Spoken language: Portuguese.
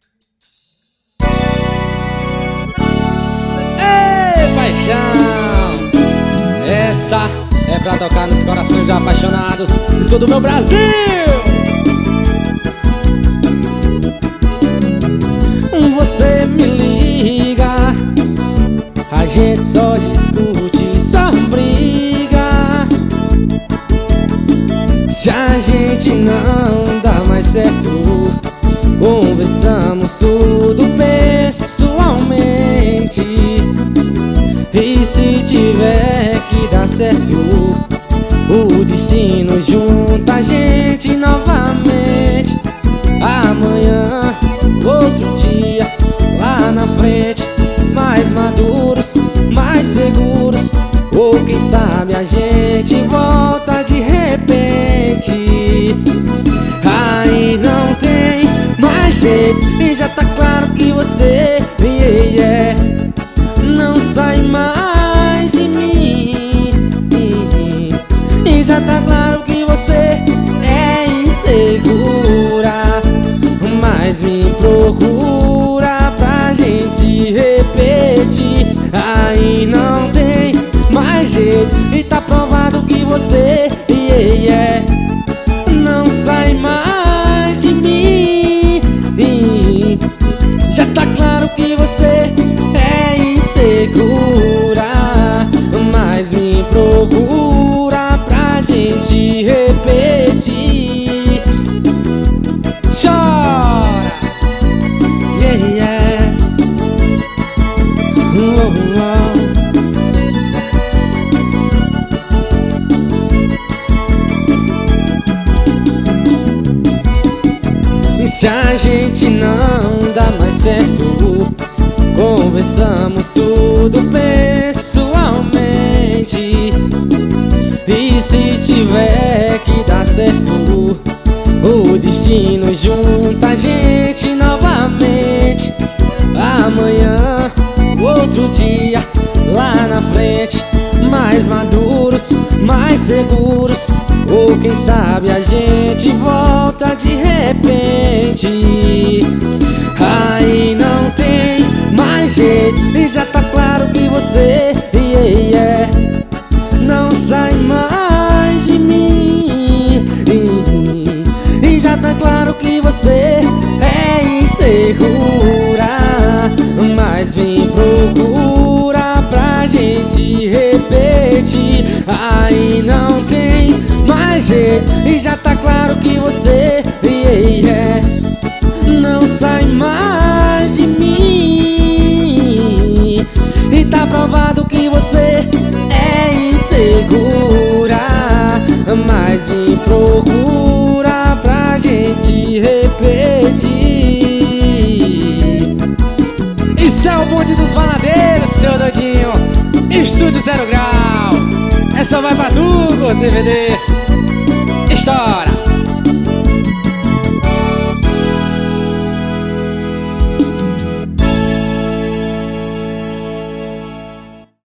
Ei, paixão! Essa é pra tocar nos corações de apaixonados de todo o meu Brasil! Você me liga, a gente só discute, só briga. Se a gente não dá mais certo, conversamos tudo pessoalmente. E se tiver que dar certo, o destino junta a gente novamente. Amanhã, outro dia, lá na frente, mais maduros, mais seguros. Ou quem sabe a gente volta de repente. Aí não tem mais jeito, e já tá claro que você não sai mais de mim. E já tá claro que você é insegura, mas me procura pra gente repetir. Aí não tem mais jeito, e tá provado que você não sai mais de mim. Já tá claro que você é insegura, mas me procura pra gente repetir. Chora! E se a gente não dá mais certo, conversamos tudo pessoalmente. E se tiver que dar certo, o destino junta a gente novamente. Amanhã, outro dia, lá na frente, mais maduros, mais seguros. Ou quem sabe a gente volta de repente. Aí não tem mais jeito, e já tá claro que você não sai mais de mim. E já tá claro que você é insegura, mas me procura pra gente repetir. Aí não tem mais jeito, e já tá claro que você não sai mais de mim. E tá provado que você é insegura, mas me procura pra gente repetir. Isso é o bonde dos baladeiros, seu doidinho. Estúdio 0 Grau. Essa vai pra tu, DVD. Estoura!